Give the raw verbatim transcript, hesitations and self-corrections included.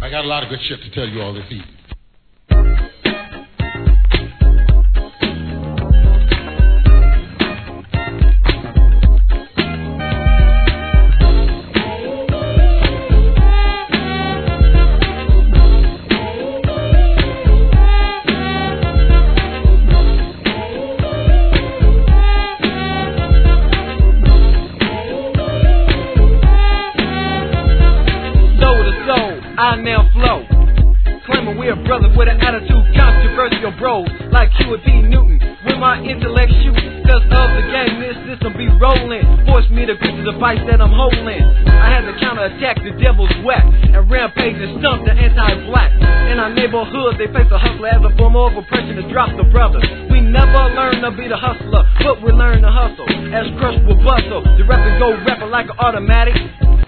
I got a lot of good shit to tell you all this evening. I now flow, claiming we're brothers with an attitude, controversial bros, like Q and P Newton, with my intellect shoot, cause of the game, this system be rolling, force me to grip the device that I'm holding. I had to counterattack the devil's whack, and rampage and stump the anti-black. In our neighborhood, they face a hustler as a form of oppression to drop the brother. We never learn to be the hustler, but we learn to hustle, as Crush will bustle, the rapper go rapper like an automatic.